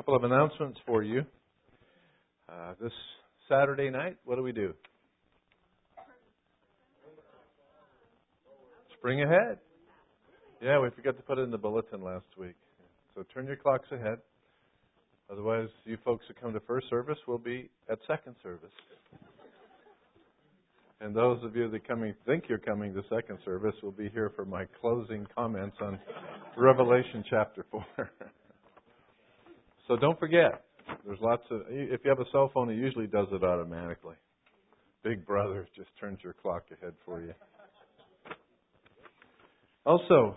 couple of announcements for you. This Saturday night, what do? Spring ahead. Yeah, we forgot to put it in the bulletin last week. So turn your clocks ahead. Otherwise, you folks who come to first service will be at second service. And those of you that think you're coming to second service will be here for my closing comments on Revelation chapter 4. So don't forget, there's lots of, if you have a cell phone, it usually does it automatically. Big Brother just turns your clock ahead for you. Also,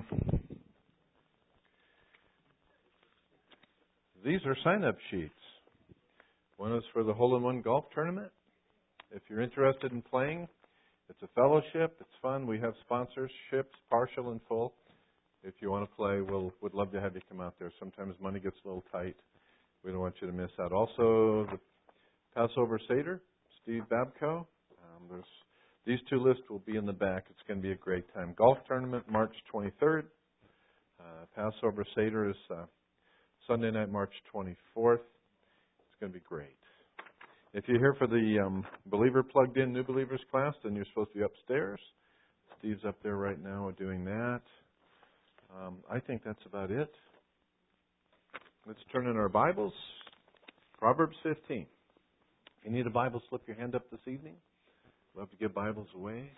these are sign-up sheets. One is for the Hole-in-One Golf Tournament. If you're interested in playing, it's a fellowship. It's fun. We have sponsorships, partial and full. If you want to play, we'd love to have you come out there. Sometimes money gets a little tight. We don't want you to miss out. Also, the Passover Seder, Steve Babco. These two lists will be in the back. It's going to be a great time. Golf Tournament, March 23rd. Passover Seder is Sunday night, March 24th. It's going to be great. If you're here for the Believer Plugged In New Believers class, then you're supposed to be upstairs. Steve's up there right now doing that. I think that's about it. Let's turn in our Bibles. Proverbs 15. If you need a Bible, slip your hand up this evening. Love to give Bibles away.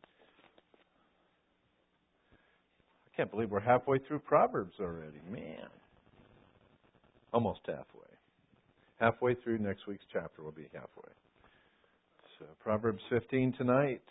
I can't believe we're halfway through Proverbs already. Man. Almost halfway. Halfway through next week's chapter, we'll be halfway. So, Proverbs 15 tonight.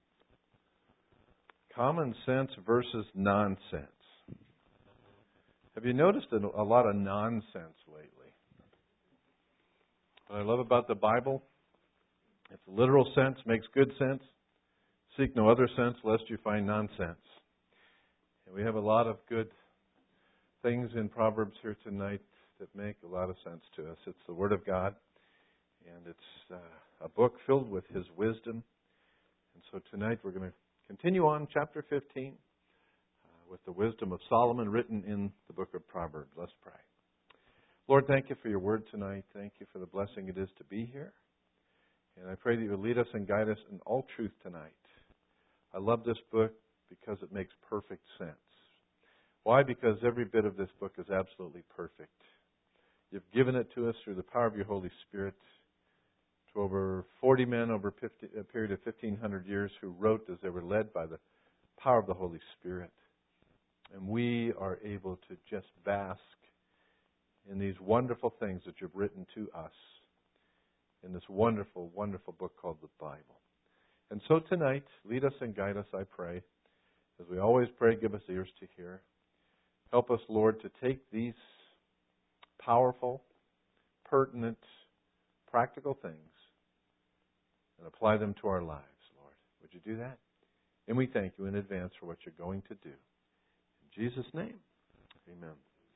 Common sense versus nonsense. Have you noticed a lot of nonsense lately? What I love about the Bible, its literal sense makes good sense. Seek no other sense lest you find nonsense. And we have a lot of good things in Proverbs here tonight that make a lot of sense to us. It's the Word of God, and it's a book filled with His wisdom. And so tonight we're going to continue on chapter 15 with the wisdom of Solomon written in the book of Proverbs. Let's pray. Lord, thank you for your word tonight. Thank you for the blessing it is to be here. And I pray that you will lead us and guide us in all truth tonight. I love this book because it makes perfect sense. Why? Because every bit of this book is absolutely perfect. You've given it to us through the power of your Holy Spirit to over 40 men over a period of 1,500 years who wrote as they were led by the power of the Holy Spirit. And we are able to just bask in these wonderful things that you've written to us in this wonderful, wonderful book called the Bible. And so tonight, lead us and guide us, I pray. As we always pray, give us ears to hear. Help us, Lord, to take these powerful, pertinent, practical things and apply them to our lives, Lord. Would you do that? And we thank you in advance for what you're going to do. In Jesus' name, amen.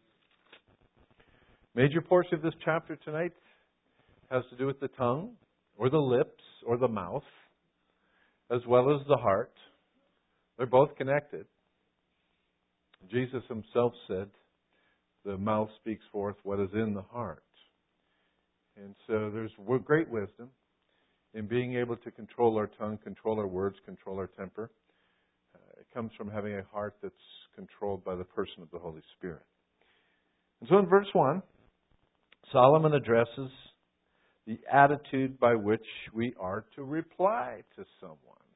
Major portion of this chapter tonight has to do with the tongue, or the lips, or the mouth, as well as the heart. They're both connected. Jesus himself said, the mouth speaks forth what is in the heart. And so there's great wisdom in being able to control our tongue, control our words, control our temper. It comes from having a heart that's controlled by the person of the Holy Spirit. And so in verse 1, Solomon addresses the attitude by which we are to reply to someone.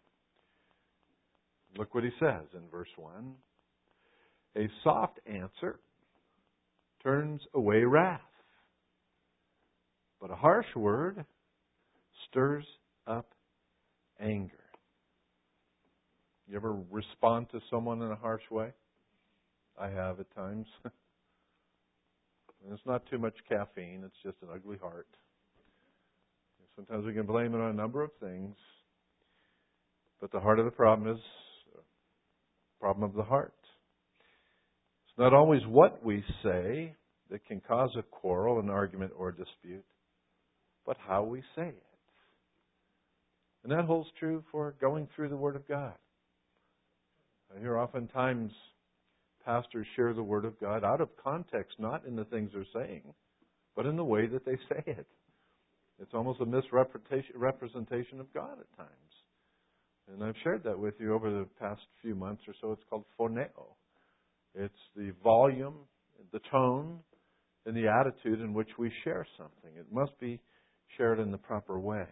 Look what he says in verse 1. A soft answer turns away wrath, but a harsh word stirs up anger. You ever respond to someone in a harsh way? I have at times. And it's not too much caffeine, it's just an ugly heart. Sometimes we can blame it on a number of things, but the heart of the problem is a problem of the heart. It's not always what we say that can cause a quarrel, an argument, or a dispute, but how we say it. And that holds true for going through the Word of God. I hear oftentimes pastors share the Word of God out of context, not in the things they're saying, but in the way that they say it. It's almost a misrepresentation of God at times. And I've shared that with you over the past few months or so. It's called phoneo. It's the volume, the tone, and the attitude in which we share something. It must be shared in the proper way.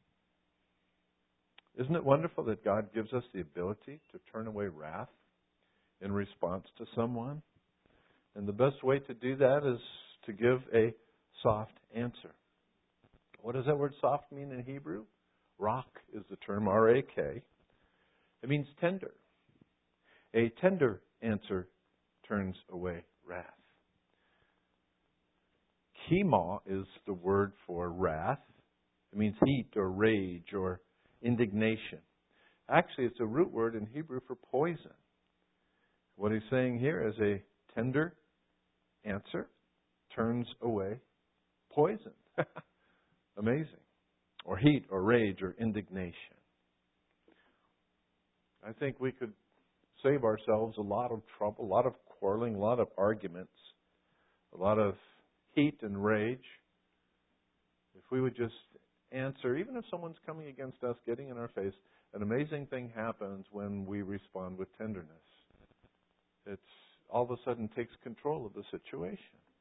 Isn't it wonderful that God gives us the ability to turn away wrath in response to someone? And the best way to do that is to give a soft answer. What does that word soft mean in Hebrew? Rak is the term, R-A-K. It means tender. A tender answer turns away wrath. Kima is the word for wrath. It means heat or rage or indignation. Actually, it's a root word in Hebrew for poison. What he's saying here is a tender answer turns away poison. Amazing. Or heat or rage or indignation. I think we could save ourselves a lot of trouble, a lot of quarreling, a lot of arguments, a lot of heat and rage if we would just answer, even if someone's coming against us, getting in our face. An amazing thing happens when we respond with tenderness. It's all of a sudden takes control of the situation.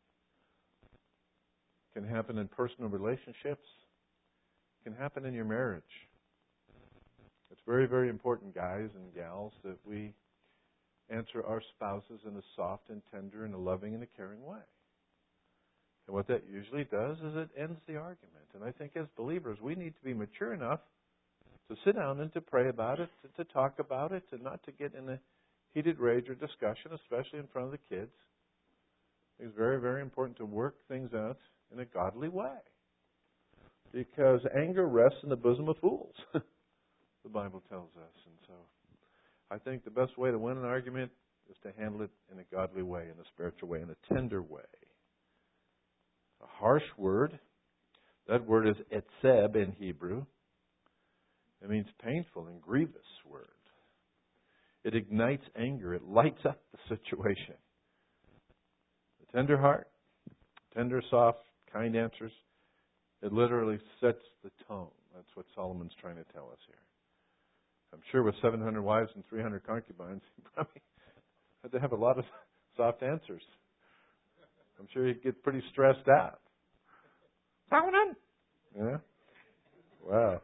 It can happen in personal relationships. It can happen in your marriage. It's very, very important, guys and gals, that we answer our spouses in a soft and tender and a loving and a caring way. And what that usually does is it ends the argument. And I think as believers, we need to be mature enough to sit down and to pray about it, to talk about it, and not to get in a heated rage or discussion, especially in front of the kids. It's very, very important to work things out in a godly way. Because anger rests in the bosom of fools, the Bible tells us. And so I think the best way to win an argument is to handle it in a godly way, in a spiritual way, in a tender way. A harsh word, that word is etzeb in Hebrew. It means painful and grievous word. It ignites anger. It lights up the situation. The tender heart, tender, soft, kind answers, it literally sets the tone. That's what Solomon's trying to tell us here. I'm sure with 700 wives and 300 concubines, he probably had to have a lot of soft answers. I'm sure he'd get pretty stressed out. Solomon? Yeah? Wow.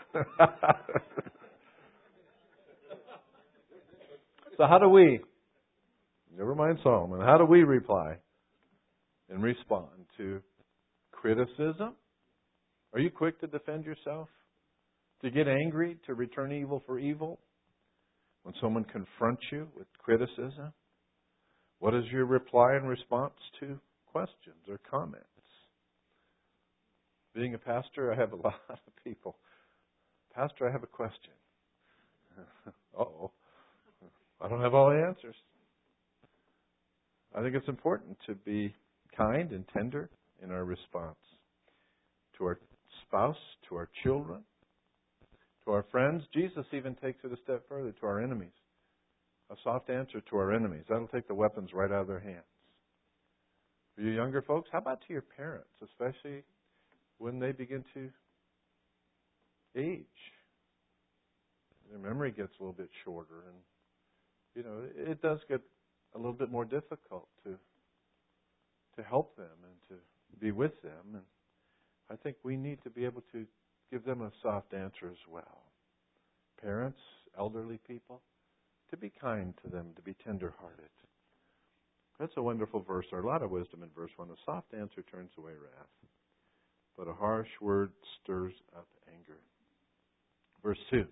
So how do we, never mind Solomon, how do we reply and respond to criticism? Are you quick to defend yourself? To get angry, to return evil for evil? When someone confronts you with criticism? What is your reply in response to questions or comments? Being a pastor, I have a lot of people. Pastor, I have a question. Uh-oh. I don't have all the answers. I think it's important to be kind and tender in our response to our spouse, to our children, to our friends. Jesus even takes it a step further, to our enemies. A soft answer to our enemies. That'll take the weapons right out of their hands. For you younger folks, how about to your parents, especially when they begin to age? Their memory gets a little bit shorter, and it does get a little bit more difficult to help them and to be with them. And I think we need to be able to give them a soft answer as well. Parents, elderly people, to be kind to them, to be tender-hearted. That's a wonderful verse. There's a lot of wisdom in verse 1. A soft answer turns away wrath, but a harsh word stirs up anger. Verse 2.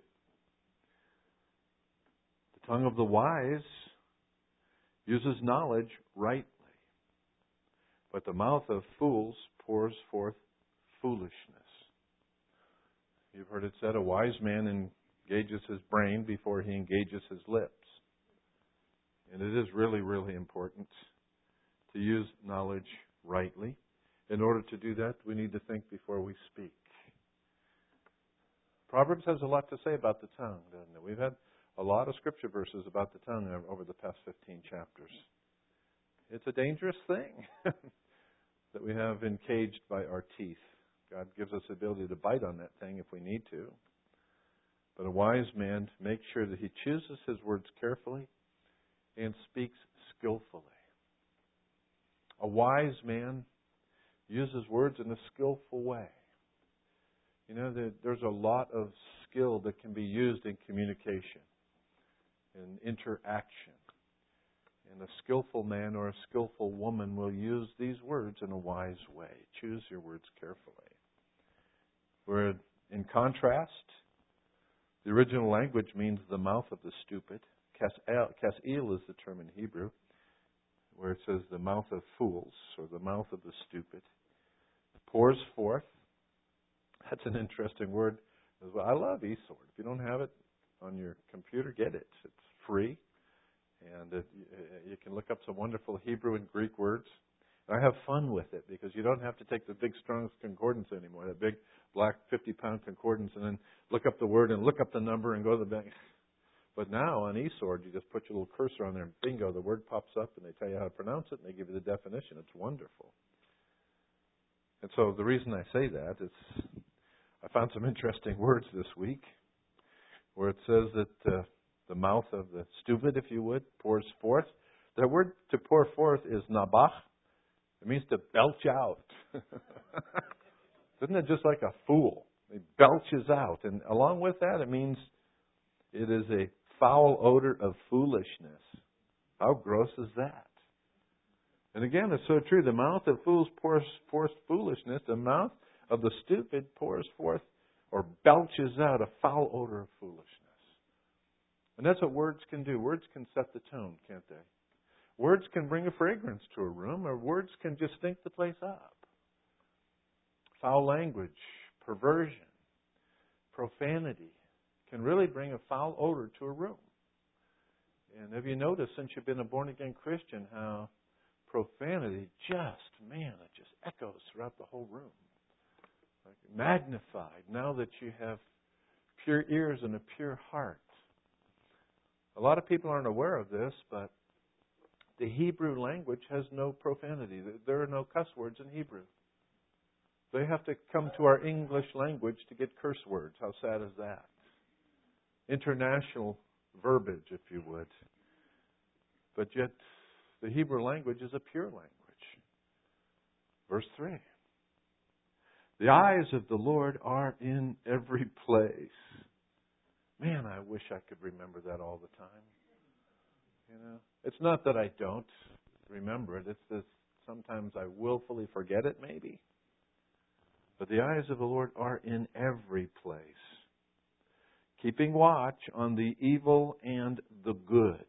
The tongue of the wise uses knowledge rightly, but the mouth of fools pours forth foolishness. You've heard it said, a wise man engages his brain before he engages his lips. And it is really, really important to use knowledge rightly. In order to do that, we need to think before we speak. Proverbs has a lot to say about the tongue, doesn't it? We've had a lot of scripture verses about the tongue over the past 15 chapters. It's a dangerous thing that we have encaged by our teeth. God gives us the ability to bite on that thing if we need to. But a wise man makes sure that he chooses his words carefully and speaks skillfully. A wise man uses words in a skillful way. You know, there's a lot of skill that can be used in communication, in interaction. And a skillful man or a skillful woman will use these words in a wise way. Choose your words carefully. Where, in contrast, the original language means the mouth of the stupid. Kas'il is the term in Hebrew, where it says the mouth of fools, or the mouth of the stupid. Pours forth. That's an interesting word as well. I love eSword. If you don't have it on your computer, get it. It's free. And you can look up some wonderful Hebrew and Greek words. And I have fun with it because you don't have to take the big Strong's Concordance anymore, that big black 50-pound concordance, and then look up the word and look up the number and go to the bank. But now on eSword, you just put your little cursor on there and bingo, the word pops up and they tell you how to pronounce it and they give you the definition. It's wonderful. And so the reason I say that is I found some interesting words this week where it says that the mouth of the stupid, if you would, pours forth. The word to pour forth is nabach. It means to belch out. Isn't it just like a fool? It belches out. And along with that, it means it is a foul odor of foolishness. How gross is that? And again, it's so true. The mouth of fools pours forth foolishness. The mouth of the stupid pours forth or belches out a foul odor of foolishness. And that's what words can do. Words can set the tone, can't they? Words can bring a fragrance to a room, or words can just stink the place up. Foul language, perversion, profanity can really bring a foul odor to a room. And have you noticed since you've been a born-again Christian how profanity it just echoes throughout the whole room. Like magnified now that you have pure ears and a pure heart. A lot of people aren't aware of this, but the Hebrew language has no profanity. There are no cuss words in Hebrew. They have to come to our English language to get curse words. How sad is that? International verbiage, if you would. But yet, the Hebrew language is a pure language. Verse 3. The eyes of the Lord are in every place. Man, I wish I could remember that all the time. You know, it's not that I don't remember it. It's that sometimes I willfully forget it, maybe. But the eyes of the Lord are in every place, keeping watch on the evil and the good.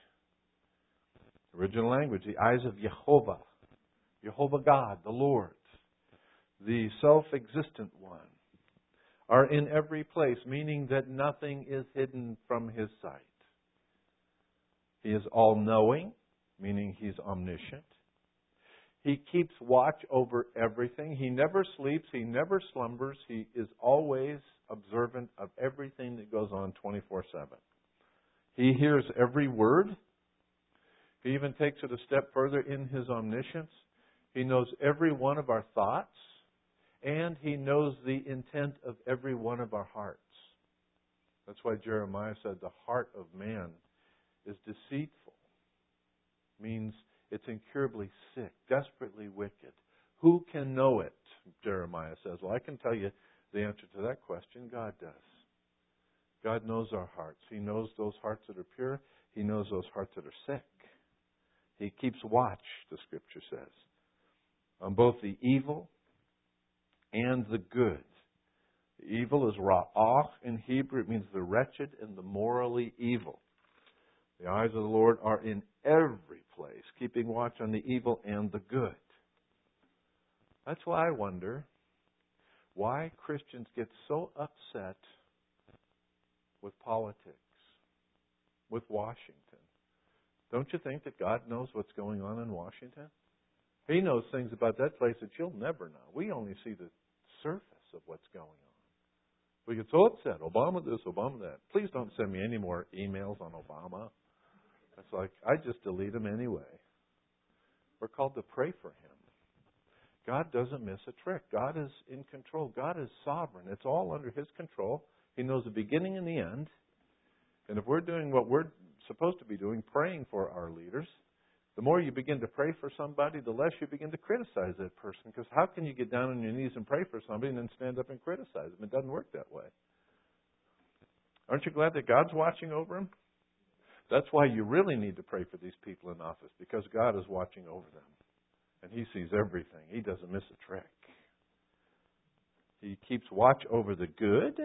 Original language, the eyes of Jehovah, Jehovah God, the Lord, the self-existent one, are in every place, meaning that nothing is hidden from His sight. He is all-knowing, meaning He's omniscient. He keeps watch over everything. He never sleeps. He never slumbers. He is always observant of everything that goes on 24/7. He hears every word. He even takes it a step further in His omniscience. He knows every one of our thoughts, and He knows the intent of every one of our hearts. That's why Jeremiah said the heart of man is deceitful. Means it's incurably sick, desperately wicked. Who can know it? Jeremiah says. Well, I can tell you the answer to that question. God does. God knows our hearts. He knows those hearts that are pure. He knows those hearts that are sick. He keeps watch, the Scripture says, on both the evil and the good. The evil is ra'ach in Hebrew. It means the wretched and the morally evil. The eyes of the Lord are in every place, keeping watch on the evil and the good. That's why I wonder why Christians get so upset with politics, with Washington. Don't you think that God knows what's going on in Washington? He knows things about that place that you'll never know. We only see the surface of what's going on. We get so upset. Obama this, Obama that. Please don't send me any more emails on Obama. It's like, I just delete them anyway. We're called to pray for him. God doesn't miss a trick. God is in control. God is sovereign. It's all under His control. He knows the beginning and the end. And if we're doing what we're supposed to be doing, praying for our leaders, the more you begin to pray for somebody, the less you begin to criticize that person. Because how can you get down on your knees and pray for somebody and then stand up and criticize them? It doesn't work that way. Aren't you glad that God's watching over them? That's why you really need to pray for these people in office, because God is watching over them. And He sees everything. He doesn't miss a trick. He keeps watch over the good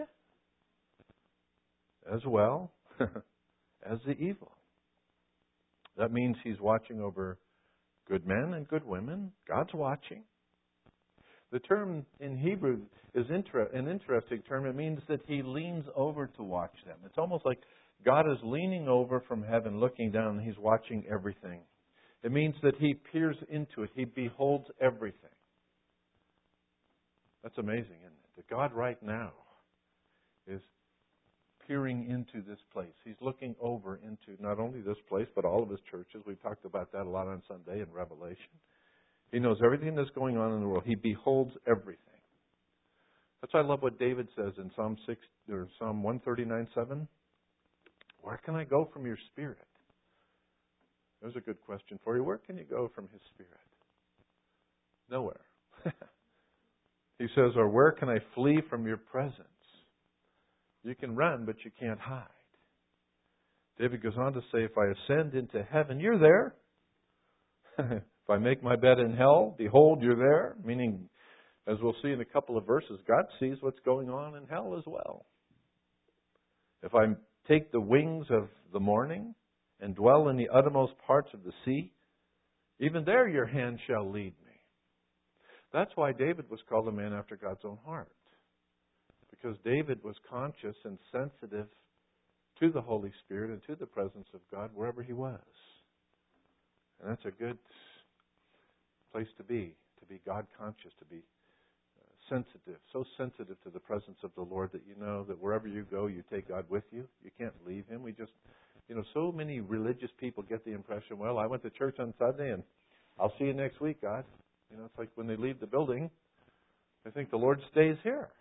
as well as the evil. That means He's watching over good men and good women. God's watching. The term in Hebrew is an interesting term. It means that He leans over to watch them. It's almost like God is leaning over from heaven, looking down, and He's watching everything. It means that He peers into it. He beholds everything. That's amazing, isn't it? That God right now is peering into this place. He's looking over into not only this place, but all of His churches. We've talked about that a lot on Sunday in Revelation. He knows everything that's going on in the world. He beholds everything. That's why I love what David says in Psalm 139:7. Where can I go from your Spirit? There's a good question for you. Where can you go from His Spirit? Nowhere. He says, or where can I flee from your presence? You can run, but you can't hide. David goes on to say, if I ascend into heaven, you're there. If I make my bed in hell, behold, you're there. Meaning, as we'll see in a couple of verses, God sees what's going on in hell as well. If I take the wings of the morning and dwell in the uttermost parts of the sea, even there your hand shall lead me. That's why David was called a man after God's own heart. Because David was conscious and sensitive to the Holy Spirit and to the presence of God wherever he was. And that's a good place to be God conscious, to be sensitive, so sensitive to the presence of the Lord that you know that wherever you go, you take God with you. You can't leave Him. So many religious people get the impression, well, I went to church on Sunday and I'll see you next week, God. It's like when they leave the building, they think the Lord stays here.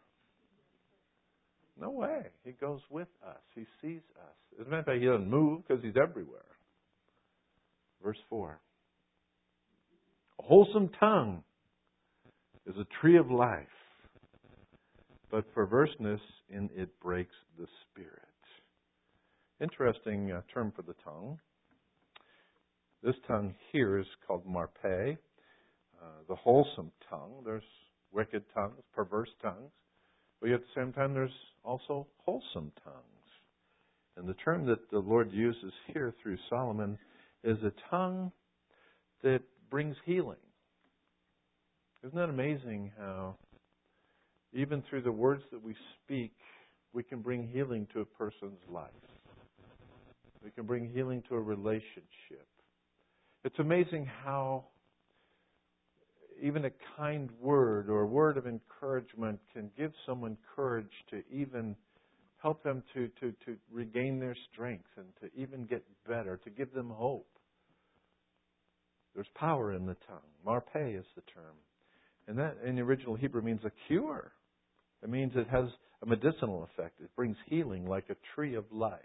No way. He goes with us. He sees us. As a matter of fact, He doesn't move because He's everywhere. Verse 4. A wholesome tongue is a tree of life, but perverseness in it breaks the spirit. Interesting term for the tongue. This tongue here is called marpe, the wholesome tongue. There's wicked tongues, perverse tongues. But yet at the same time, there's also wholesome tongues. And the term that the Lord uses here through Solomon is a tongue that brings healing. Isn't that amazing how even through the words that we speak, we can bring healing to a person's life. We can bring healing to a relationship. It's amazing how even a kind word or a word of encouragement can give someone courage to even help them to regain their strength and to even get better, to give them hope. There's power in the tongue. Marpe is the term. And that in the original Hebrew means a cure. It means it has a medicinal effect. It brings healing like a tree of life.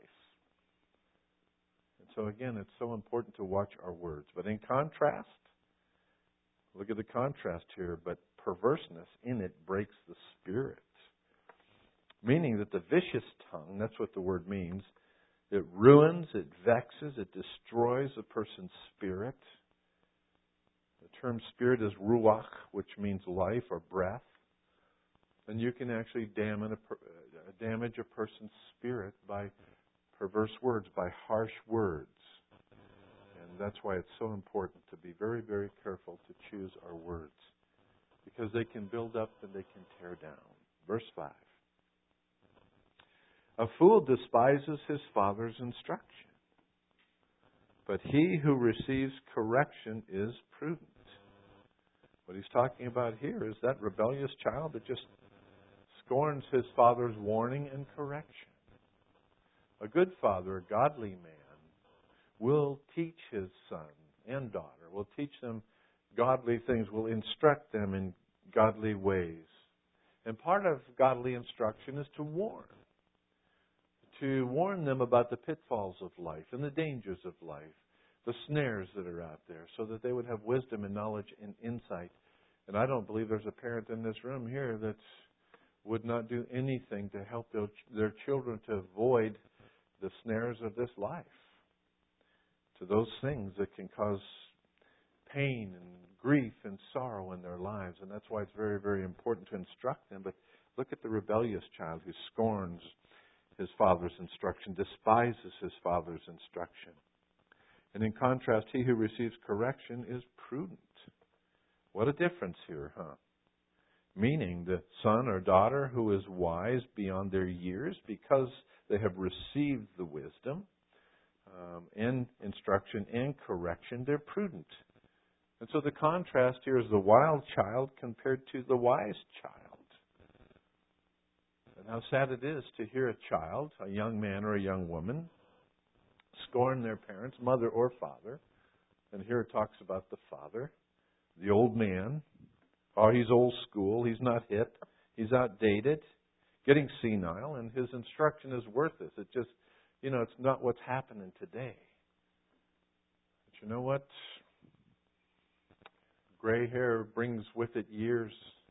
And so again, it's so important to watch our words. But in contrast, look at the contrast here, but perverseness in it breaks the spirit. Meaning that the vicious tongue, that's what the word means, it ruins, it vexes, it destroys a person's spirit. The term spirit is ruach, which means life or breath. And you can actually damage a person's spirit by perverse words, by harsh words. And that's why it's so important to be very, very careful to choose our words. Because they can build up and they can tear down. Verse 5. A fool despises his father's instruction, but he who receives correction is prudent. What he's talking about here is that rebellious child that just scorns his father's warning and correction. A good father, a godly man, will teach his son and daughter, will teach them godly things, will instruct them in godly ways. And part of godly instruction is to warn them about the pitfalls of life and the dangers of life, the snares that are out there, so that they would have wisdom and knowledge and insight. And I don't believe there's a parent in this room here that would not do anything to help their children to avoid the snares of this life, to those things that can cause pain and grief and sorrow in their lives. And that's why it's very, very important to instruct them. But look at the rebellious child who scorns his father's instruction, despises his father's instruction. And in contrast, he who receives correction is prudent. What a difference here, huh? Meaning the son or daughter who is wise beyond their years because they have received the wisdom and instruction and correction, they're prudent. And so the contrast here is the wild child compared to the wise child. And how sad it is to hear a child, a young man or a young woman, scorn their parents, mother or father. And here it talks about the father, the old man. Oh, he's old school, he's not hip, he's outdated, getting senile, and his instruction is worthless. It just, it's not what's happening today. But you know what? Gray hair brings with it years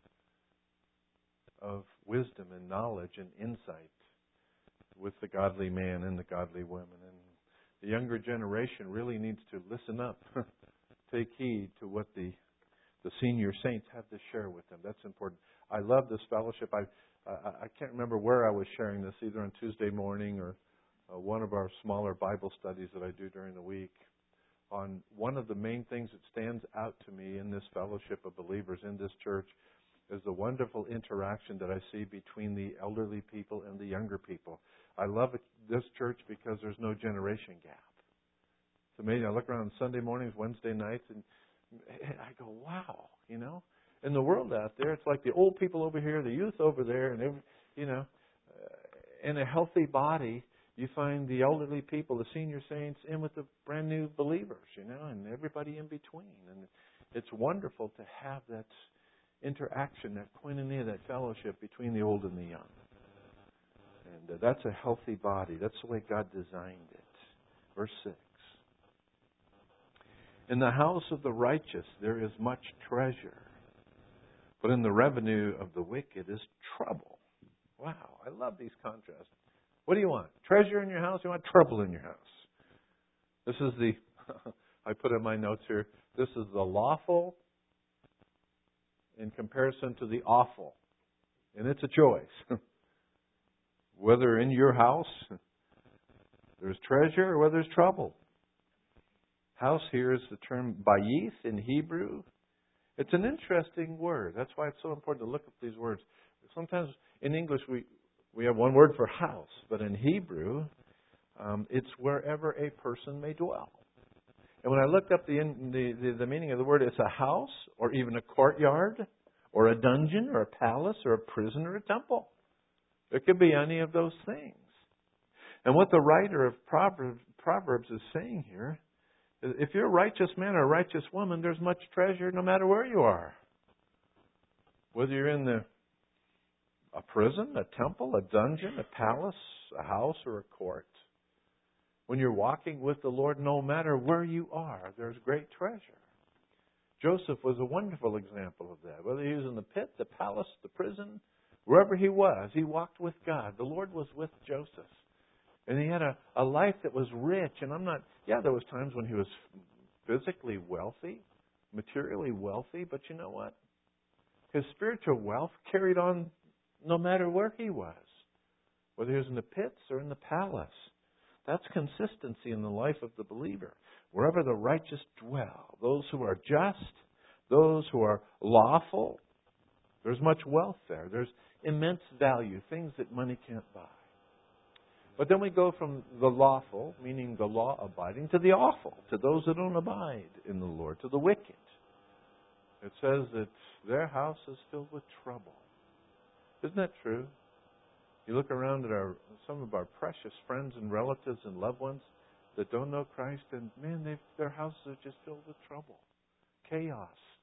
of wisdom and knowledge and insight with the godly man and the godly woman. And the younger generation really needs to listen up, take heed to what the senior saints have to share with them. That's important. I love this fellowship. I can't remember where I was sharing this, either on Tuesday morning or one of our smaller Bible studies that I do during the week. On one of the main things that stands out to me in this fellowship of believers in this church is the wonderful interaction that I see between the elderly people and the younger people. I love this church because there's no generation gap. It's amazing. I look around Sunday mornings, Wednesday nights, and I go, wow, In the world out there, it's like the old people over here, the youth over there, and in a healthy body, you find the elderly people, the senior saints, in with the brand new believers, and everybody in between. And it's wonderful to have that interaction, that koinonia, that fellowship between the old and the young. And that's a healthy body. That's the way God designed it. Verse 6. In the house of the righteous there is much treasure, but in the revenue of the wicked is trouble. Wow, I love these contrasts. What do you want? Treasure in your house? You want trouble in your house? This is I put in my notes here, this is the lawful in comparison to the awful. And it's a choice. Whether in your house there's treasure or whether there's trouble. House here is the term bayith in Hebrew. It's an interesting word. That's why it's so important to look at these words. Sometimes in English we have one word for house, but in Hebrew it's wherever a person may dwell. And when I looked up the meaning of the word, it's a house or even a courtyard or a dungeon or a palace or a prison or a temple. It could be any of those things. And what the writer of Proverbs is saying here, if you're a righteous man or a righteous woman, there's much treasure no matter where you are. Whether you're in a prison, a temple, a dungeon, a palace, a house, or a court. When you're walking with the Lord, no matter where you are, there's great treasure. Joseph was a wonderful example of that. Whether he was in the pit, the palace, the prison, wherever he was, he walked with God. The Lord was with Joseph. And he had a life that was rich. And there was times when he was physically wealthy, materially wealthy, but you know what? His spiritual wealth carried on no matter where he was, whether he was in the pits or in the palace. That's consistency in the life of the believer. Wherever the righteous dwell, those who are just, those who are lawful, there's much wealth there. There's immense value, things that money can't buy. But then we go from the lawful, meaning the law-abiding, to the awful, to those that don't abide in the Lord, to the wicked. It says that their house is filled with trouble. Isn't that true? You look around at some of our precious friends and relatives and loved ones that don't know Christ, and man, their houses are just filled with trouble, chaos,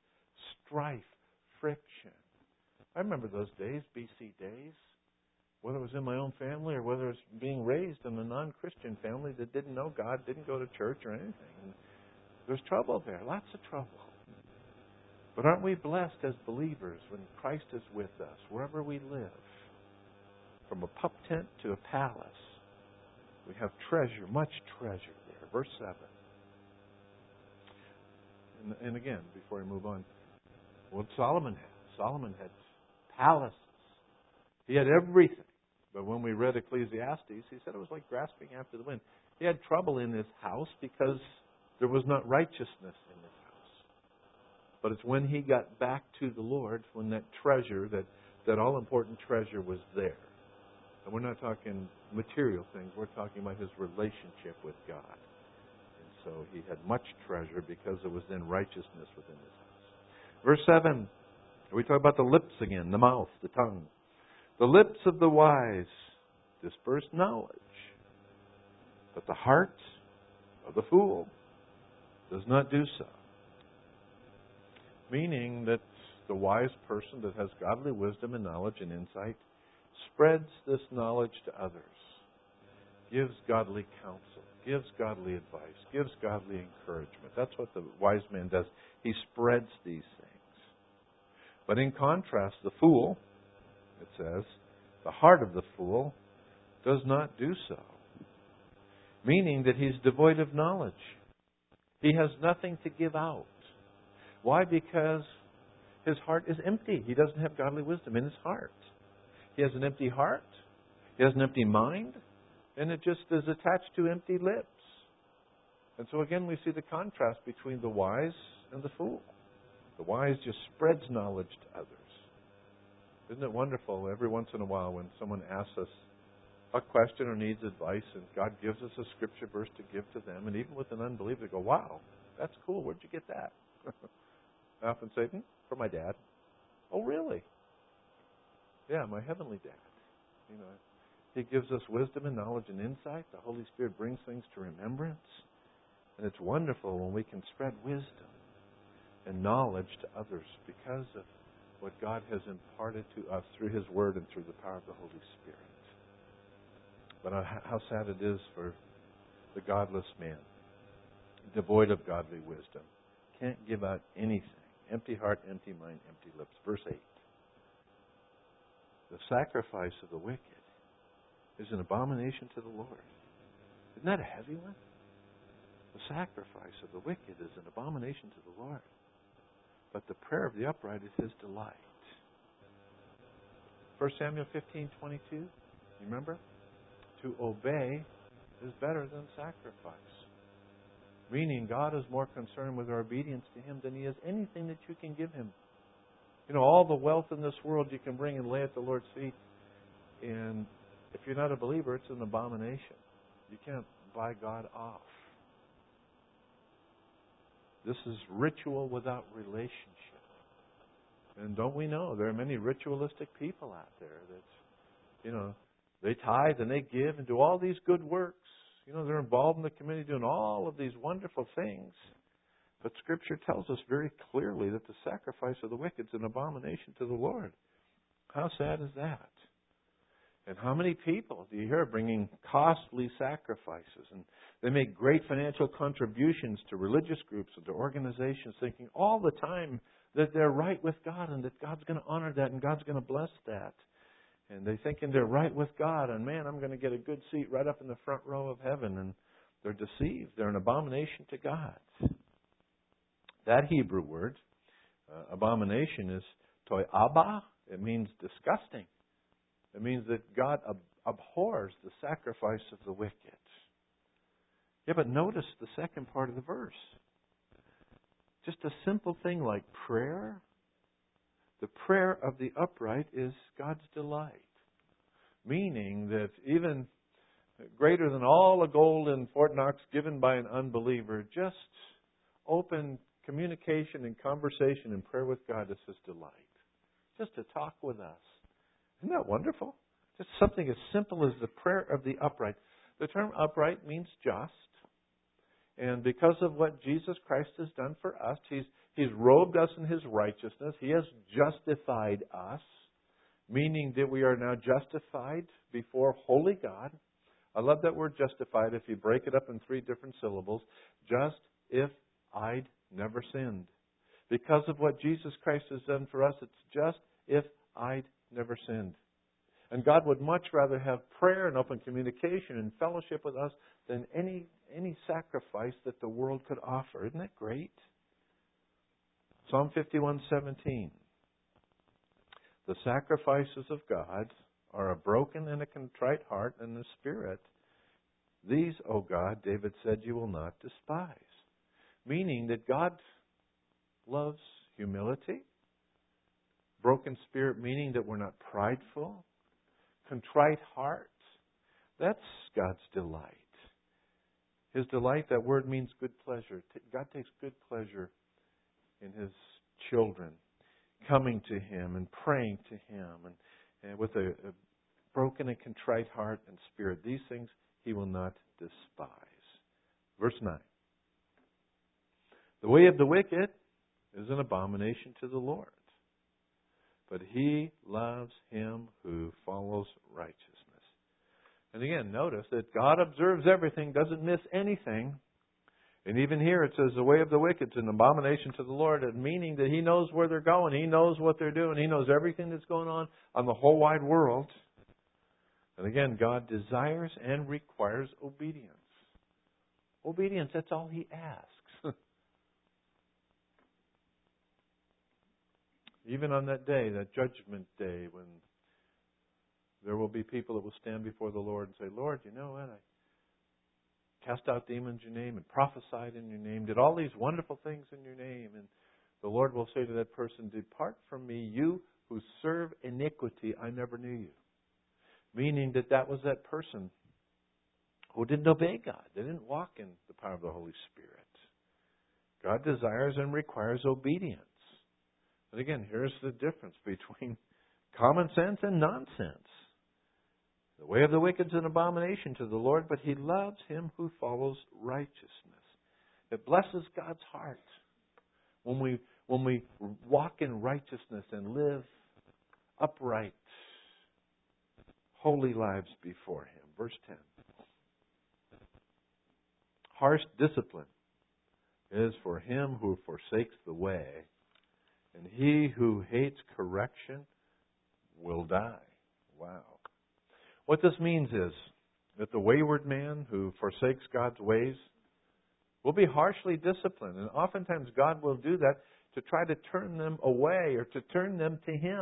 strife, friction. I remember those days, BC days, whether it was in my own family or whether it was being raised in a non-Christian family that didn't know God, didn't go to church or anything. And there's trouble there, lots of trouble. But aren't we blessed as believers when Christ is with us, wherever we live? From a pup tent to a palace, we have treasure, much treasure there. Verse 7. And again, before I move on, what Solomon had. Solomon had palaces. He had everything. But when we read Ecclesiastes, he said it was like grasping after the wind. He had trouble in his house because there was not righteousness in his house. But it's when he got back to the Lord, when that treasure, that all-important treasure was there. And we're not talking material things. We're talking about his relationship with God. And so he had much treasure because there was then righteousness within his house. Verse 7, we talk about the lips again, the mouth, the tongue. The lips of the wise disperse knowledge, but the heart of the fool does not do so. Meaning that the wise person that has godly wisdom and knowledge and insight spreads this knowledge to others, gives godly counsel, gives godly advice, gives godly encouragement. That's what the wise man does. He spreads these things. But in contrast, the fool, it says, the heart of the fool does not do so. Meaning that he's devoid of knowledge. He has nothing to give out. Why? Because his heart is empty. He doesn't have godly wisdom in his heart. He has an empty heart. He has an empty mind. And it just is attached to empty lips. And so again we see the contrast between the wise and the fool. The wise just spreads knowledge to others. Isn't it wonderful every once in a while when someone asks us a question or needs advice and God gives us a scripture verse to give to them, and even with an unbeliever, they go, wow, that's cool. Where'd you get that? I often say, from my dad. Oh, really? Yeah, my heavenly dad. You know, he gives us wisdom and knowledge and insight. The Holy Spirit brings things to remembrance. And it's wonderful when we can spread wisdom and knowledge to others because of what God has imparted to us through His Word and through the power of the Holy Spirit. But how sad it is for the godless man, devoid of godly wisdom, can't give out anything. Empty heart, empty mind, empty lips. Verse 8. The sacrifice of the wicked is an abomination to the Lord. Isn't that a heavy one? The sacrifice of the wicked is an abomination to the Lord. But the prayer of the upright is His delight. 1 Samuel 15:22. You remember? To obey is better than sacrifice. Meaning God is more concerned with our obedience to Him than He is anything that you can give Him. You know, all the wealth in this world you can bring and lay at the Lord's feet. And if you're not a believer, it's an abomination. You can't buy God off. This is ritual without relationship. And don't we know there are many ritualistic people out there that, you know, they tithe and they give and do all these good works. You know, they're involved in the community doing all of these wonderful things. But Scripture tells us very clearly that the sacrifice of the wicked is an abomination to the Lord. How sad is that? And how many people do you hear bringing costly sacrifices? And they make great financial contributions to religious groups and to organizations, thinking all the time that they're right with God and that God's going to honor that and God's going to bless that. And they're thinking they're right with God, and man, I'm going to get a good seat right up in the front row of heaven. And they're deceived. They're an abomination to God. That Hebrew word, abomination, is to'aba. It means disgusting. It means that God abhors the sacrifice of the wicked. Yeah, but notice the second part of the verse. Just a simple thing like prayer. The prayer of the upright is God's delight. Meaning that even greater than all the gold in Fort Knox given by an unbeliever, just open communication and conversation and prayer with God is His delight. Just to talk with us. Isn't that wonderful? Just something as simple as the prayer of the upright. The term upright means just. And because of what Jesus Christ has done for us, He's robed us in His righteousness. He has justified us, meaning that we are now justified before holy God. I love that word justified if you break it up in 3 different syllables. Just if I'd never sinned. Because of what Jesus Christ has done for us, it's just if I'd never sinned. And God would much rather have prayer and open communication and fellowship with us than any sacrifice that the world could offer. Isn't that great? Psalm 51:17. The sacrifices of God are a broken and a contrite heart and a spirit. These, O God, David said, you will not despise. Meaning that God loves humility. Broken spirit, meaning that we're not prideful. Contrite heart, that's God's delight. His delight, that word means good pleasure. God takes good pleasure in His children coming to Him and praying to Him and with a broken and contrite heart and spirit. These things He will not despise. Verse 9. The way of the wicked is an abomination to the Lord, but He loves him who follows righteousness. And again, notice that God observes everything, doesn't miss anything. And even here it says the way of the wicked is an abomination to the Lord, meaning that He knows where they're going. He knows what they're doing. He knows everything that's going on the whole wide world. And again, God desires and requires obedience. Obedience, that's all He asks. Even on that day, that judgment day, when there will be people that will stand before the Lord and say, Lord, you know what? I cast out demons in Your name and prophesied in Your name, did all these wonderful things in Your name. And the Lord will say to that person, depart from me, you who serve iniquity, I never knew you. Meaning that was that person who didn't obey God. They didn't walk in the power of the Holy Spirit. God desires and requires obedience. And again, here's the difference between common sense and nonsense. The way of the wicked is an abomination to the Lord, but He loves him who follows righteousness. It blesses God's heart when we walk in righteousness and live upright, holy lives before Him. Verse 10. Harsh discipline is for him who forsakes the way, and he who hates correction will die. Wow. What this means is that the wayward man who forsakes God's ways will be harshly disciplined. And oftentimes God will do that to try to turn them away or to turn them to Him.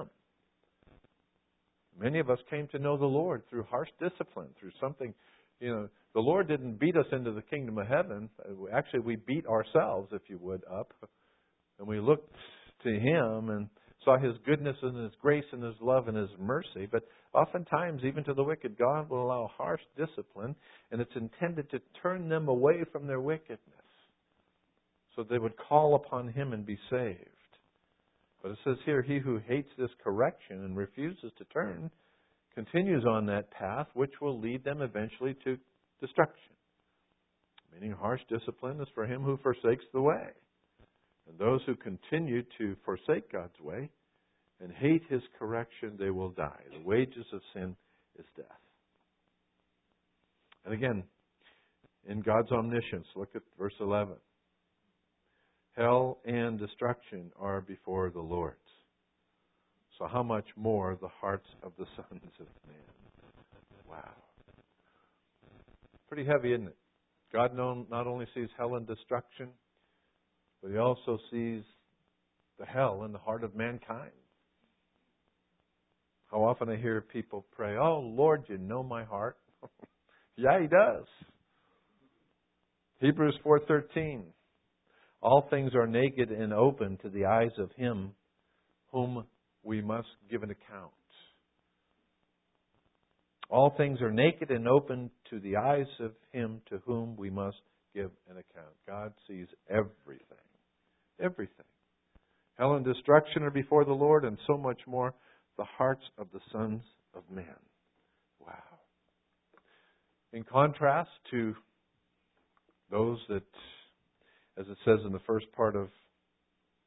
Many of us came to know the Lord through harsh discipline, through something, the Lord didn't beat us into the kingdom of heaven. Actually, we beat ourselves, if you would, up. And we looked to Him and saw His goodness and His grace and His love and His mercy. But oftentimes, even to the wicked, God will allow harsh discipline, and it's intended to turn them away from their wickedness, so they would call upon Him and be saved. But it says here, he who hates this correction and refuses to turn continues on that path, which will lead them eventually to destruction. Meaning harsh discipline is for him who forsakes the way. And those who continue to forsake God's way and hate His correction, they will die. The wages of sin is death. And again, in God's omniscience, look at verse 11. Hell and destruction are before the Lord's. So how much more the hearts of the sons of man? Wow. Pretty heavy, isn't it? God not only sees hell and destruction, but He also sees the hell in the heart of mankind. How often I hear people pray, oh, Lord, you know my heart. Yeah, He does. Hebrews 4:13. All things are naked and open to the eyes of Him whom we must give an account. All things are naked and open to the eyes of Him to whom we must give an account. God sees everything. Everything. Hell and destruction are before the Lord, and so much more the hearts of the sons of man. Wow. In contrast to those that, as it says in the first part of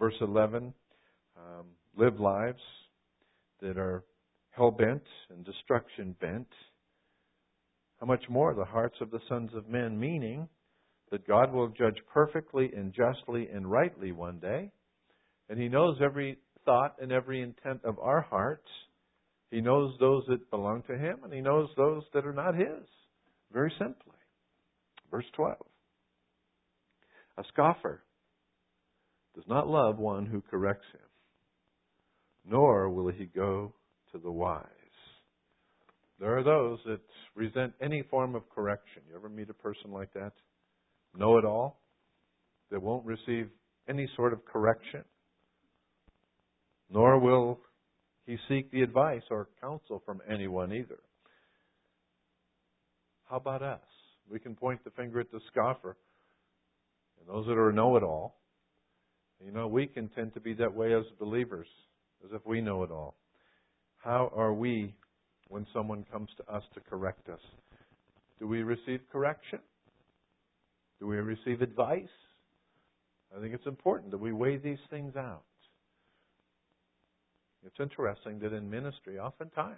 verse 11, live lives that are hell-bent and destruction-bent, how much more the hearts of the sons of men, meaning that God will judge perfectly and justly and rightly one day, and He knows every thought and every intent of our hearts. He knows those that belong to Him, and He knows those that are not His. Very simply. Verse 12. A scoffer does not love one who corrects him, nor will he go to the wise. There are those that resent any form of correction. You ever meet a person like that? Know-it-all? That won't receive any sort of correction? Nor will he seek the advice or counsel from anyone either. How about us? We can point the finger at the scoffer and those that are know-it-all. You know, we can tend to be that way as believers, as if we know it all. How are we when someone comes to us to correct us? Do we receive correction? Do we receive advice? I think it's important that we weigh these things out. It's interesting that in ministry, oftentimes,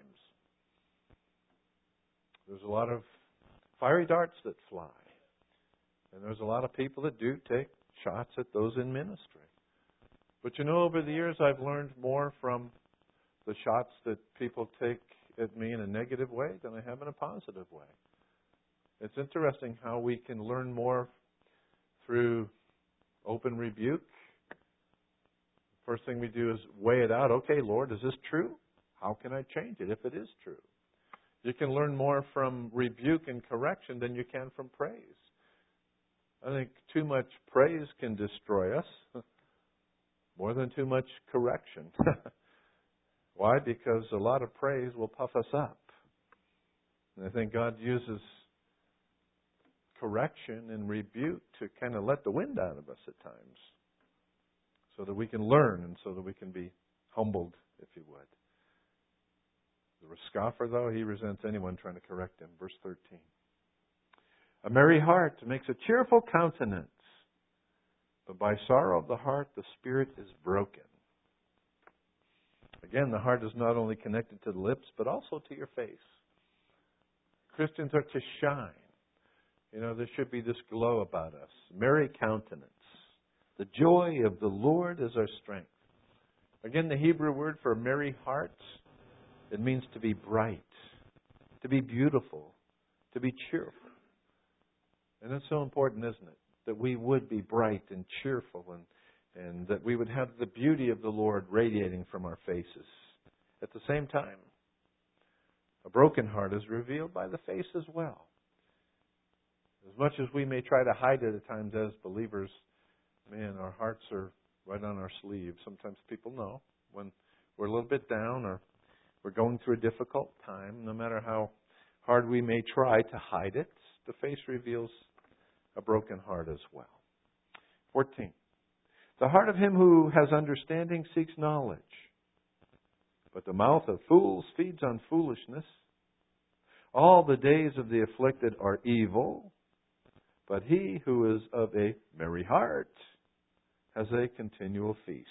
there's a lot of fiery darts that fly. And there's a lot of people that do take shots at those in ministry. But you know, over the years, I've learned more from the shots that people take at me in a negative way than I have in a positive way. It's interesting how we can learn more through open rebuke. First thing we do is weigh it out. Okay, Lord, is this true? How can I change it if it is true? You can learn more from rebuke and correction than you can from praise. I think too much praise can destroy us more than too much correction. Why? Because a lot of praise will puff us up. And I think God uses correction and rebuke to kind of let the wind out of us at times, so that we can learn and so that we can be humbled, if you would. The scoffer, though, he resents anyone trying to correct him. Verse 13. A merry heart makes a cheerful countenance, but by sorrow of the heart the spirit is broken. Again, the heart is not only connected to the lips, but also to your face. Christians are to shine. You know, there should be this glow about us. Merry countenance. The joy of the Lord is our strength. Again, the Hebrew word for merry heart, it means to be bright, to be beautiful, to be cheerful. And it's so important, isn't it? That we would be bright and cheerful and that we would have the beauty of the Lord radiating from our faces. At the same time, a broken heart is revealed by the face as well. As much as we may try to hide it at times as believers, man, our hearts are right on our sleeve. Sometimes people know when we're a little bit down or we're going through a difficult time. No matter how hard we may try to hide it, the face reveals a broken heart as well. 14. The heart of him who has understanding seeks knowledge, but the mouth of fools feeds on foolishness. All the days of the afflicted are evil, but he who is of a merry heart has a continual feast.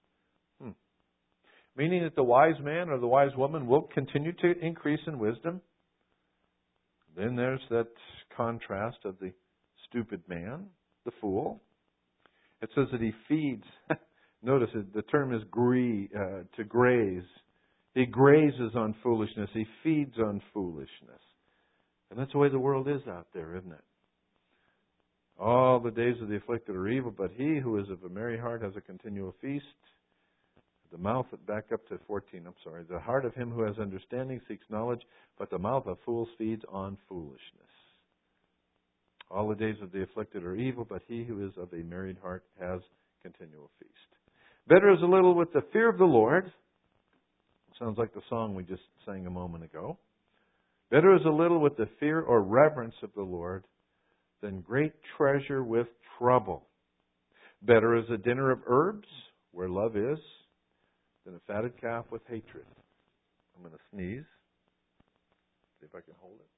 Meaning that the wise man or the wise woman will continue to increase in wisdom. Then there's that contrast of the stupid man, the fool. It says that he feeds. Notice it, the term is to graze. He grazes on foolishness. He feeds on foolishness. And that's the way the world is out there, isn't it? All the days of the afflicted are evil, but he who is of a merry heart has a continual feast. The mouth, back up to 14, the heart of him who has understanding seeks knowledge, but the mouth of fools feeds on foolishness. All the days of the afflicted are evil, but he who is of a merry heart has continual feast. Better is a little with the fear of the Lord. Sounds like the song we just sang a moment ago. Better is a little with the fear or reverence of the Lord than great treasure with trouble. Better is a dinner of herbs where love is than a fatted calf with hatred. I'm going to sneeze. See if I can hold it.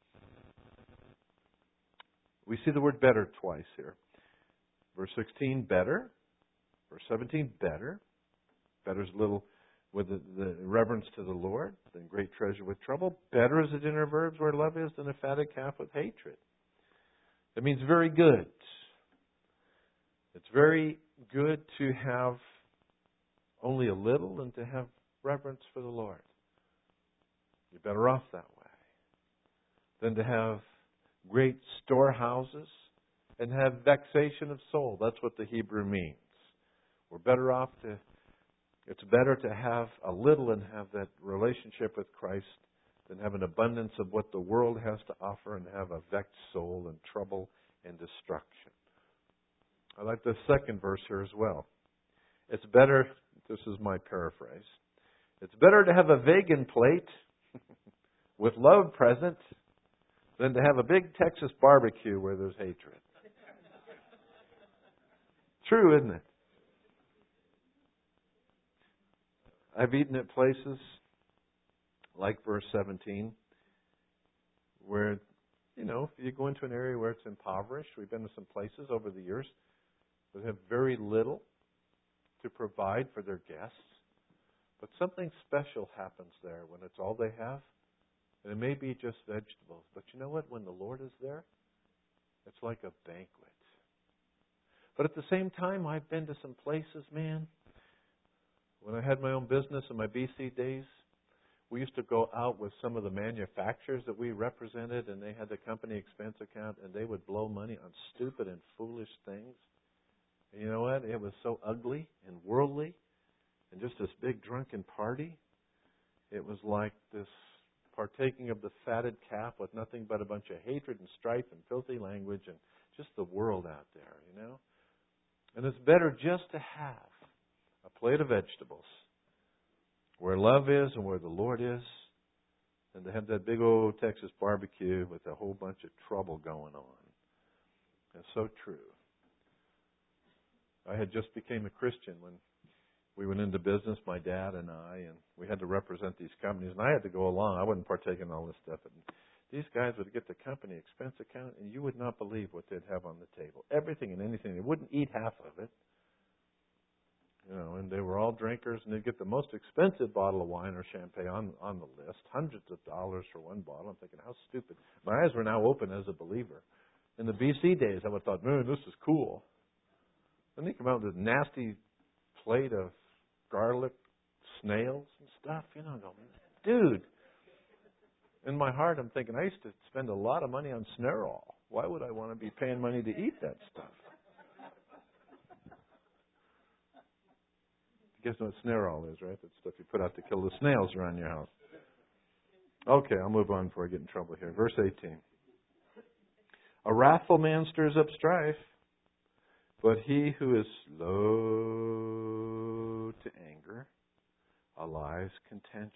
We see the word better twice here. Verse 16, better. Verse 17, better. Better is little with the reverence to the Lord than great treasure with trouble. Better is a dinner of herbs where love is than a fatted calf with hatred. That means very good. It's very good to have only a little than to have reverence for the Lord. You're better off that way than to have great storehouses and have vexation of soul. That's what the Hebrew means. We're better off it's better to have a little and have that relationship with Christ than have an abundance of what the world has to offer and have a vexed soul and trouble and destruction. I like the second verse here as well. It's better, this is my paraphrase, it's better to have a vegan plate with love present than to have a big Texas barbecue where there's hatred. True, isn't it? I've eaten at places like verse 17 where, you go into an area where it's impoverished. We've been to some places over the years that have very little to provide for their guests. But something special happens there when it's all they have. And it may be just vegetables. But you know what? When the Lord is there, it's like a banquet. But at the same time, I've been to some places, man. When I had my own business in my BC days, we used to go out with some of the manufacturers that we represented, and they had the company expense account, and they would blow money on stupid and foolish things. And you know what? It was so ugly and worldly, and just this big drunken party. It was like this partaking of the fatted calf with nothing but a bunch of hatred and strife and filthy language and just the world out there, And it's better just to have a plate of vegetables where love is and where the Lord is than to have that big old Texas barbecue with a whole bunch of trouble going on. It's so true. I had just became a Christian when we went into business, my dad and I, and we had to represent these companies, and I had to go along. I wouldn't partake in all this stuff. And these guys would get the company expense account, and you would not believe what they'd have on the table. Everything and anything. They wouldn't eat half of it. And they were all drinkers, and they'd get the most expensive bottle of wine or champagne on the list, hundreds of dollars for one bottle. I'm thinking, how stupid. My eyes were now open as a believer. In the BC days, I would have thought, man, this is cool. Then they come out with this nasty plate of garlic snails and stuff. I go, dude. In my heart, I'm thinking, I used to spend a lot of money on Snarol. Why would I want to be paying money to eat that stuff? You guys know what Snarol is, right? That stuff you put out to kill the snails around your house. Okay, I'll move on before I get in trouble here. Verse 18. A wrathful man stirs up strife, but he who is slow to anger allies contention.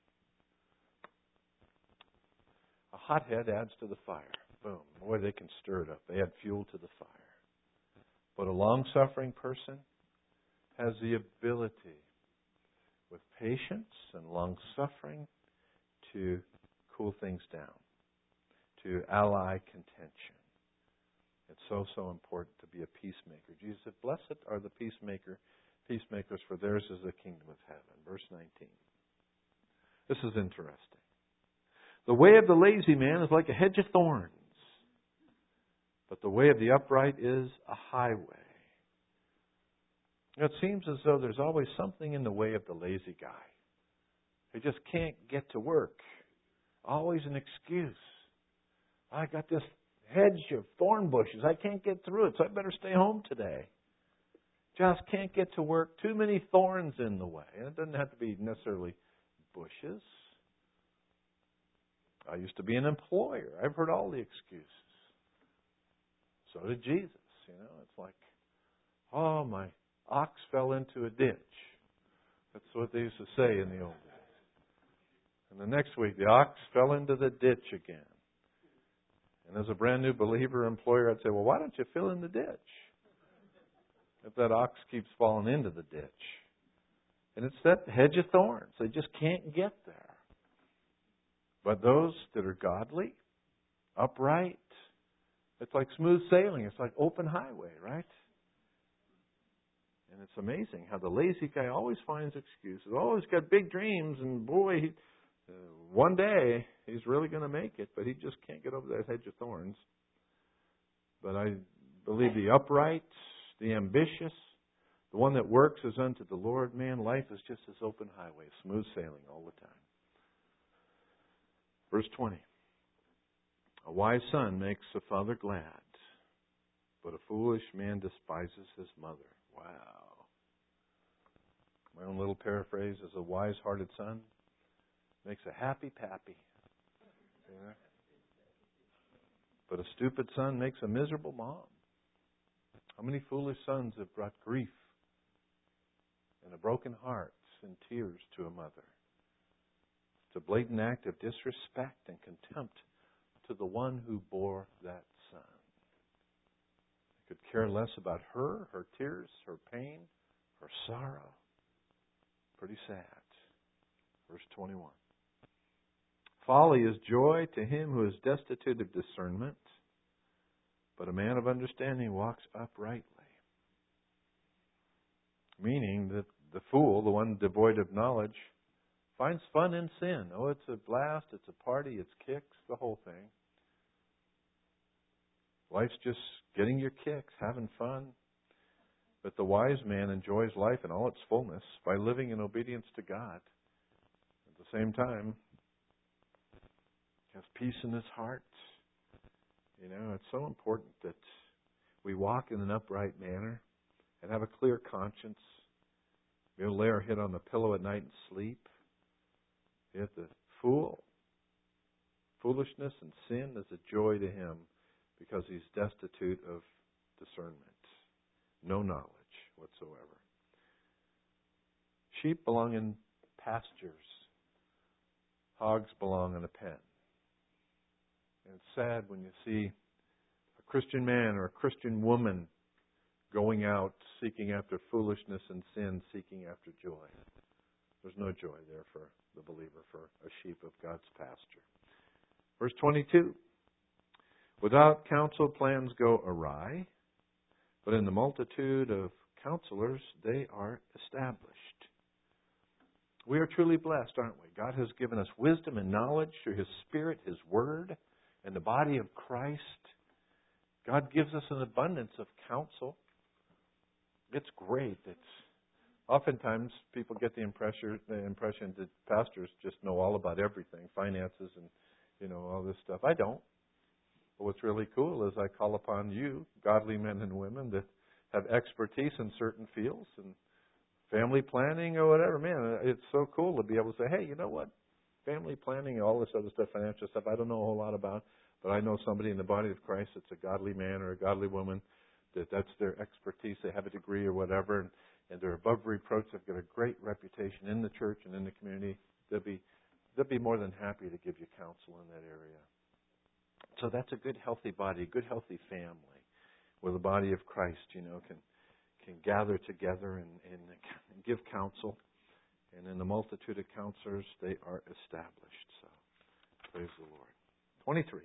A hothead adds to the fire. Boom. Boy, they can stir it up. They add fuel to the fire. But a long-suffering person has the ability, with patience and long-suffering, to cool things down, to ally contention. It's so important to be a peacemaker. Jesus said, blessed are the peacemakers, for theirs is the kingdom of heaven. Verse 19. This is interesting. The way of the lazy man is like a hedge of thorns, but the way of the upright is a highway. It seems as though there's always something in the way of the lazy guy. He just can't get to work. Always an excuse. I got this hedge of thorn bushes. I can't get through it, so I better stay home today. Just can't get to work. Too many thorns in the way. And it doesn't have to be necessarily bushes. I used to be an employer. I've heard all the excuses. So did Jesus. It's like, oh, my ox fell into a ditch. That's what they used to say in the old days. And the next week, the ox fell into the ditch again. And as a brand new believer employer, I'd say, well, why don't you fill in the ditch? If that ox keeps falling into the ditch. And it's that hedge of thorns. They just can't get there. But those that are godly, upright, it's like smooth sailing. It's like open highway, right? And it's amazing how the lazy guy always finds excuses. Oh, he's got big dreams, and boy, one day he's really going to make it, but he just can't get over that hedge of thorns. But I believe the upright, the ambitious, the one that works is unto the Lord. Man, life is just this open highway, smooth sailing all the time. Verse 20. A wise son makes a father glad, but a foolish man despises his mother. Wow. My own little paraphrase is a wise-hearted son makes a happy pappy. Yeah. But a stupid son makes a miserable mom. How many foolish sons have brought grief and a broken heart and tears to a mother? It's a blatant act of disrespect and contempt to the one who bore that son. They could care less about her tears, her pain, her sorrow. Pretty sad. Verse 21. Folly is joy to him who is destitute of discernment, but a man of understanding walks uprightly. Meaning that the fool, the one devoid of knowledge, finds fun in sin. Oh, it's a blast, it's a party, it's kicks, the whole thing. Life's just getting your kicks, having fun. But the wise man enjoys life in all its fullness by living in obedience to God. At the same time, he has peace in his heart. You know, it's so important that we walk in an upright manner and have a clear conscience. Be able to lay our head on the pillow at night and sleep. Yet the foolishness and sin is a joy to him because he's destitute of discernment. No knowledge whatsoever. Sheep belong in pastures. Hogs belong in a pen. And it's sad when you see a Christian man or a Christian woman going out seeking after foolishness and sin, seeking after joy. There's no joy there for the believer, for a sheep of God's pasture. Verse 22. Without counsel, plans go awry, but in the multitude of counselors, they are established. We are truly blessed, aren't we? God has given us wisdom and knowledge through His Spirit, His Word, and the body of Christ. God gives us an abundance of counsel. It's great. Oftentimes people get the impression that pastors just know all about everything, finances and all this stuff. I don't. But what's really cool is I call upon you, godly men and women that have expertise in certain fields and family planning or whatever. Man, it's so cool to be able to say, hey, you know what? Family planning and all this other stuff, financial stuff, I don't know a whole lot about, but I know somebody in the body of Christ that's a godly man or a godly woman that's their expertise. They have a degree or whatever, and they're above reproach. They've got a great reputation in the church and in the community. They'll be more than happy to give you counsel in that area. So that's a good, healthy body, a good, healthy family, where the body of Christ, can gather together and give counsel. And in the multitude of counselors, they are established. So, praise the Lord. 23.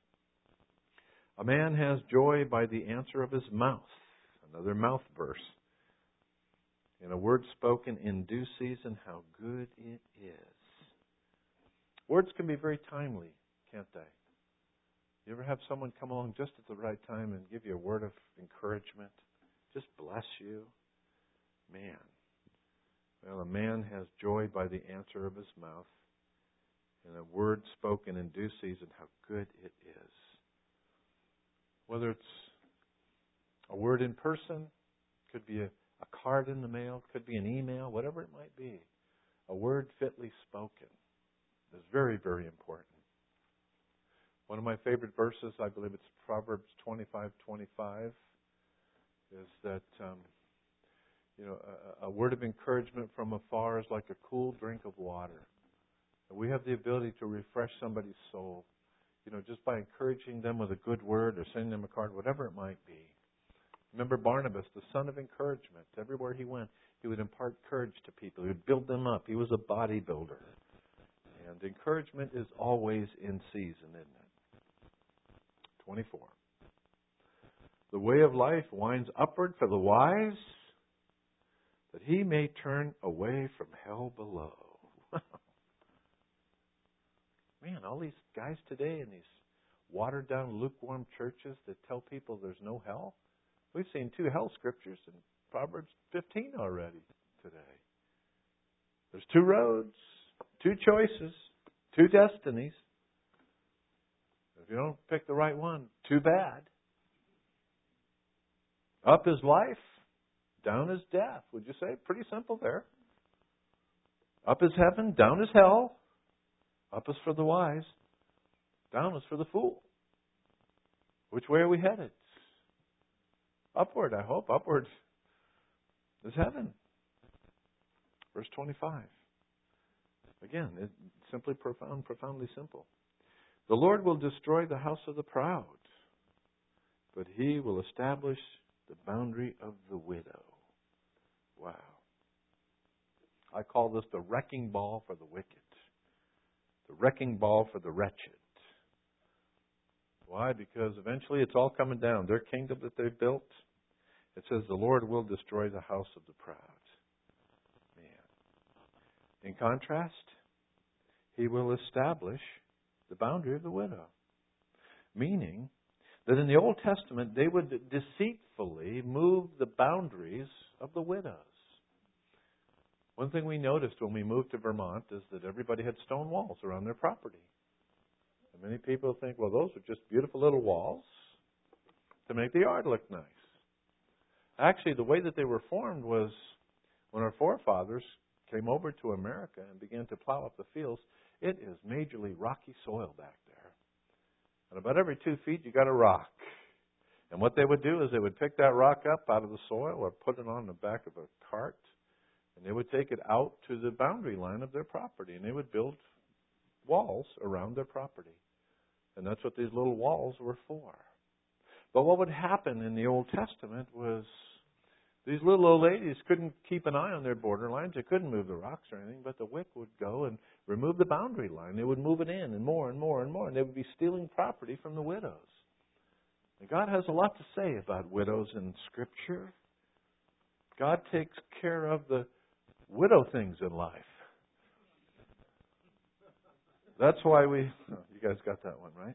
A man has joy by the answer of his mouth. Another mouth verse. In a word spoken in due season, how good it is. Words can be very timely, can't they? You ever have someone come along just at the right time and give you a word of encouragement? Just bless you? Man. Well, a man has joy by the answer of his mouth. And a word spoken in due season, how good it is. Whether it's a word in person, could be a card in the mail, could be an email, whatever it might be. A word fitly spoken is very, very important. One of my favorite verses, I believe it's Proverbs 25:25, is that a word of encouragement from afar is like a cool drink of water. And we have the ability to refresh somebody's soul, just by encouraging them with a good word or sending them a card, whatever it might be. Remember Barnabas, the son of encouragement. Everywhere he went, he would impart courage to people. He would build them up. He was a bodybuilder. And encouragement is always in season, isn't it? 24. The way of life winds upward for the wise, that he may turn away from hell below. Man, all these guys today in these watered down, lukewarm churches that tell people there's no hell. We've seen 2 hell scriptures in Proverbs 15 already today. There's 2 roads, 2 choices, 2 destinies. If you don't pick the right one, too bad. Up is life, down is death. Would you say? Pretty simple there. Up is heaven, down is hell. Up is for the wise, down is for the fool. Which way are we headed? Upward, I hope. Upward is heaven. Verse 25. Again, it's simply profoundly simple. The Lord will destroy the house of the proud, but He will establish the boundary of the widow. Wow. I call this the wrecking ball for the wicked. The wrecking ball for the wretched. Why? Because eventually it's all coming down. Their kingdom that they've built, it says the Lord will destroy the house of the proud. Man. In contrast, He will establish the boundary of the widow. Meaning that in the Old Testament, they would deceitfully move the boundaries of the widows. One thing we noticed when we moved to Vermont is that everybody had stone walls around their property. And many people think, well, those are just beautiful little walls to make the yard look nice. Actually, the way that they were formed was when our forefathers came over to America and began to plow up the fields, it is majorly rocky soil back there. And about every 2 feet, you got a rock. And what they would do is they would pick that rock up out of the soil or put it on the back of a cart, and they would take it out to the boundary line of their property, and they would build walls around their property. And that's what these little walls were for. But what would happen in the Old Testament was these little old ladies couldn't keep an eye on their borderlines. They couldn't move the rocks or anything, but the wick would go and remove the boundary line. They would move it in and more and more and more, and they would be stealing property from the widows. And God has a lot to say about widows in Scripture. God takes care of the widow things in life. That's why you guys got that one, right?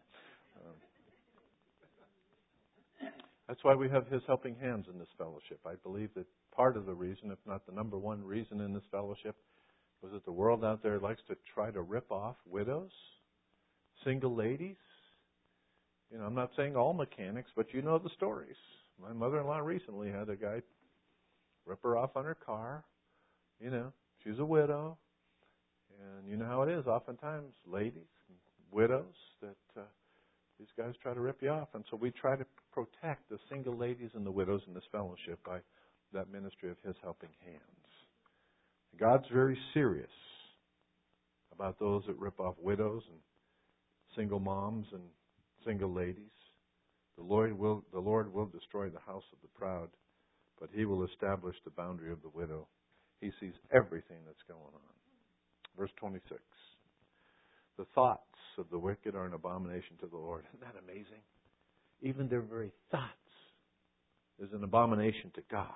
That's why we have His helping hands in this fellowship. I believe that part of the reason, if not the number one reason in this fellowship, was that the world out there likes to try to rip off widows, single ladies. You know, I'm not saying all mechanics, but you know the stories. My mother-in-law recently had a guy rip her off on her car. You know, she's a widow. And you know how it is. Oftentimes, ladies, widows, that these guys try to rip you off. And so we try to protect the single ladies and the widows in this fellowship by that ministry of His helping hands. God's very serious about those that rip off widows and single moms and single ladies. The Lord will destroy the house of the proud, but He will establish the boundary of the widow. He sees everything that's going on. Verse 26. The thoughts of the wicked are an abomination to the Lord. Isn't that amazing? Even their very thoughts is an abomination to God.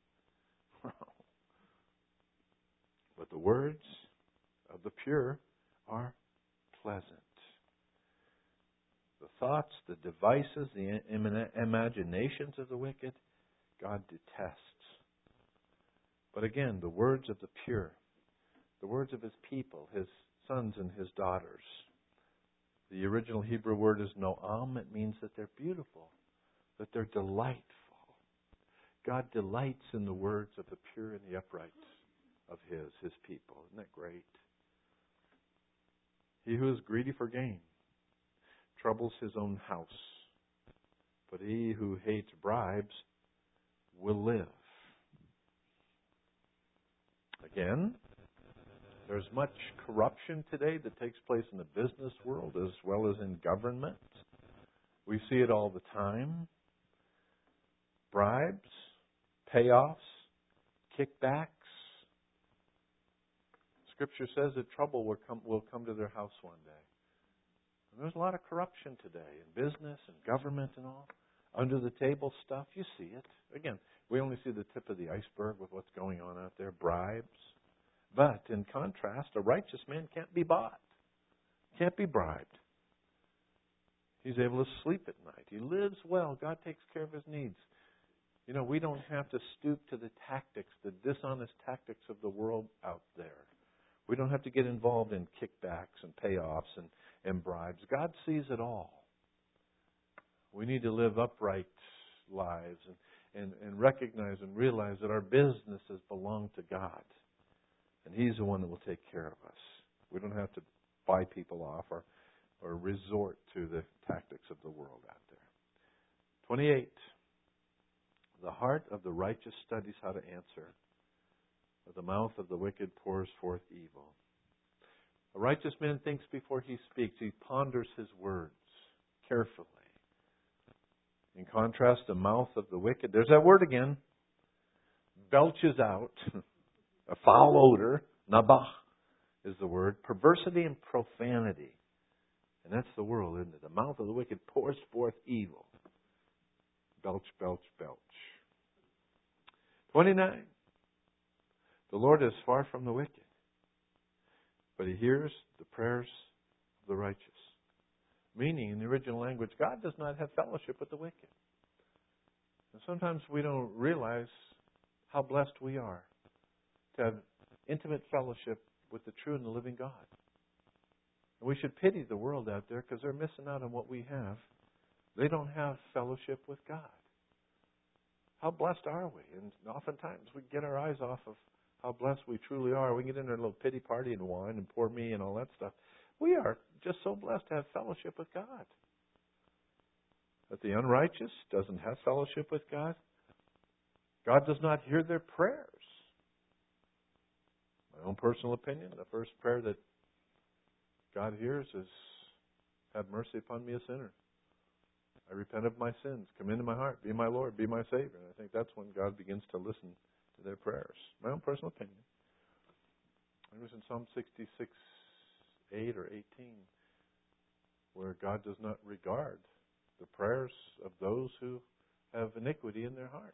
But the words of the pure are pleasant. The thoughts, the devices, the imaginations of the wicked, God detests. But again, the words of the pure, the words of His people, His sons and His daughters. The original Hebrew word is noam. It means that they're beautiful, that they're delightful. God delights in the words of the pure and the upright of His people. Isn't that great? He who is greedy for gain troubles his own house, but he who hates bribes will live. Again, there's much corruption today that takes place in the business world as well as in government. We see it all the time. Bribes, payoffs, kickbacks. Scripture says that trouble will come to their house one day. And there's a lot of corruption today in business and government and all. under the table stuff, you see it. Again, we only see the tip of the iceberg with what's going on out there, bribes. But in contrast, a righteous man can't be bought, can't be bribed. He's able to sleep at night. He lives well. God takes care of his needs. You know, we don't have to stoop to the tactics, the dishonest tactics of the world out there. We don't have to get involved in kickbacks and payoffs and bribes. God sees it all. We need to live upright lives and recognize and realize that our businesses belong to God. And He's the one that will take care of us. We don't have to buy people off or resort to the tactics of the world out there. 28. The heart of the righteous studies how to answer, but the mouth of the wicked pours forth evil. A righteous man thinks before he speaks. He ponders his words carefully. In contrast, the mouth of the wicked, there's that word again, belches out a foul odor. Nabah is the word. Perversity and profanity. And that's the world, isn't it? The mouth of the wicked pours forth evil. Belch, belch, belch. 29. The Lord is far from the wicked, but He hears the prayers of the righteous. Meaning, in the original language, God does not have fellowship with the wicked. And sometimes we don't realize how blessed we are to have intimate fellowship with the true and the living God. And we should pity the world out there because they're missing out on what we have. They don't have fellowship with God. How blessed are we? And oftentimes we get our eyes off of how blessed we truly are. We can get into a little pity party and whine and poor me and all that stuff. We are just so blessed to have fellowship with God. But the unrighteous doesn't have fellowship with God. God does not hear their prayers. My own personal opinion, the first prayer that God hears is, have mercy upon me, a sinner. I repent of my sins. Come into my heart. Be my Lord. Be my Savior. And I think that's when God begins to listen to their prayers. My own personal opinion. It was in Psalm 66, 8 or 18, where God does not regard the prayers of those who have iniquity in their hearts.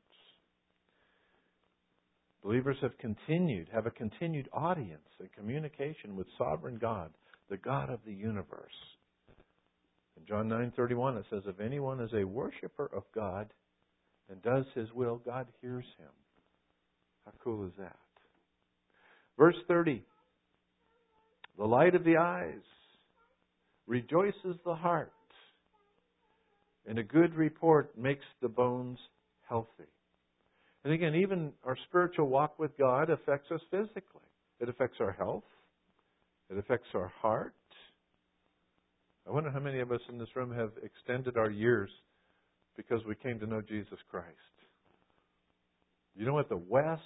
Believers have a continued audience and communication with sovereign God, the God of the universe. In John 9:31 it says, if anyone is a worshiper of God and does His will, God hears him. How cool is that? Verse 30. The light of the eyes rejoices the heart, and a good report makes the bones healthy. And again, even our spiritual walk with God affects us physically. It affects our health. It affects our heart. I wonder how many of us in this room have extended our years because we came to know Jesus Christ. You know what the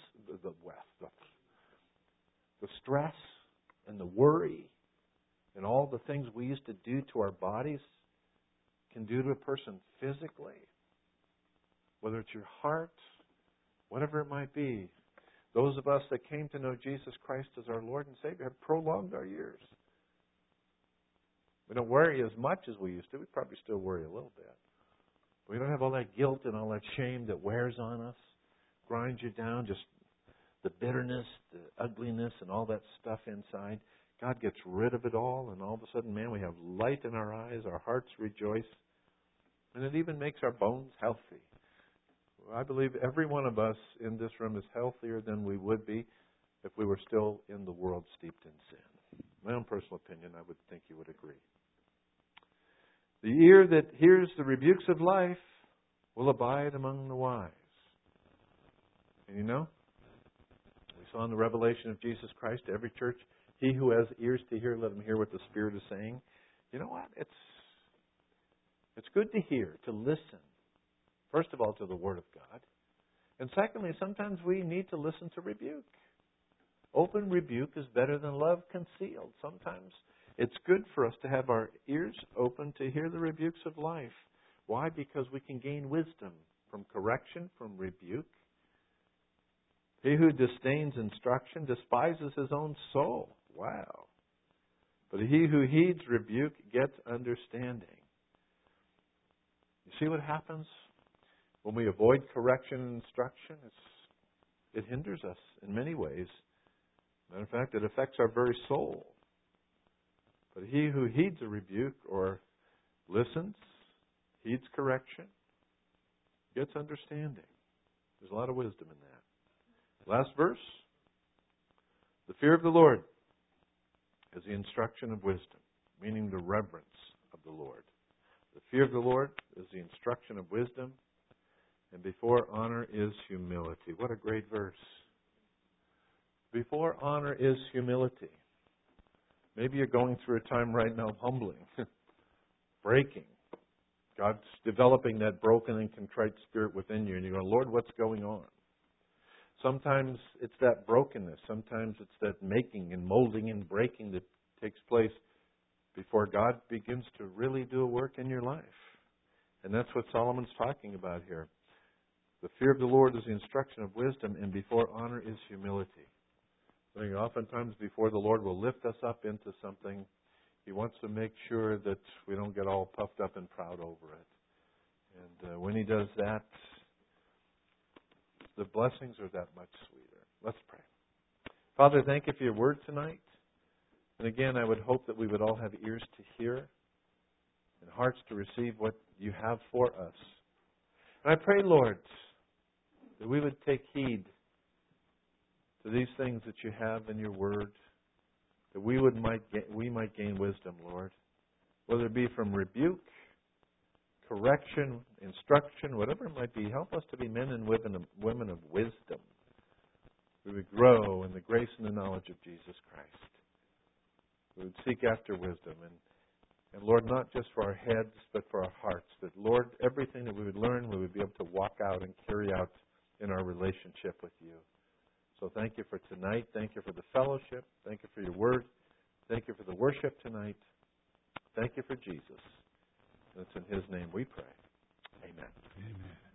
stress and the worry and all the things we used to do to our bodies can do to a person physically? Whether it's your heart, whatever it might be. Those of us that came to know Jesus Christ as our Lord and Savior have prolonged our years. We don't worry as much as we used to. We probably still worry a little bit. We don't have all that guilt and all that shame that wears on us, grinds you down, just the bitterness, the ugliness, and all that stuff inside. God gets rid of it all, and all of a sudden, man, we have light in our eyes, our hearts rejoice, and it even makes our bones healthy. I believe every one of us in this room is healthier than we would be if we were still in the world steeped in sin. My own personal opinion, I would think you would agree. The ear that hears the rebukes of life will abide among the wise. And you know, we saw in the revelation of Jesus Christ to every church, he who has ears to hear, let him hear what the Spirit is saying. You know what? It's good to hear, to listen. First of all, to the Word of God. And secondly, sometimes we need to listen to rebuke. Open rebuke is better than love concealed. Sometimes it's good for us to have our ears open to hear the rebukes of life. Why? Because we can gain wisdom from correction, from rebuke. He who disdains instruction despises his own soul. Wow. But he who heeds rebuke gets understanding. You see what happens When we avoid correction and instruction, it hinders us in many ways. Matter of fact, it affects our very soul. But he who heeds a rebuke or listens, heeds correction, gets understanding. There's a lot of wisdom in that. Last verse. The fear of the Lord is the instruction of wisdom, meaning the reverence of the Lord. The fear of the Lord is the instruction of wisdom, and before honor is humility. What a great verse. Before honor is humility. Maybe you're going through a time right now of humbling, breaking. God's developing that broken and contrite spirit within you, and you're going, Lord, what's going on? Sometimes it's that brokenness. Sometimes it's that making and molding and breaking that takes place before God begins to really do a work in your life. And that's what Solomon's talking about here. The fear of the Lord is the instruction of wisdom, and before honor is humility. I think oftentimes before the Lord will lift us up into something, He wants to make sure that we don't get all puffed up and proud over it. And when He does that, the blessings are that much sweeter. Let's pray. Father, thank You for Your word tonight. And again, I would hope that we would all have ears to hear and hearts to receive what You have for us. And I pray, Lord, that we would take heed to these things that You have in Your word, that we might gain wisdom, Lord, whether it be from rebuke, correction, instruction, whatever it might be. Help us to be men and women of wisdom. We would grow in the grace and the knowledge of Jesus Christ. We would seek after wisdom. And Lord, not just for our heads, but for our hearts. That, Lord, everything that we would learn, we would be able to walk out and carry out in our relationship with You. So thank You for tonight. Thank You for the fellowship. Thank You for Your word. Thank You for the worship tonight. Thank You for Jesus. And it's in His name we pray. Amen. Amen.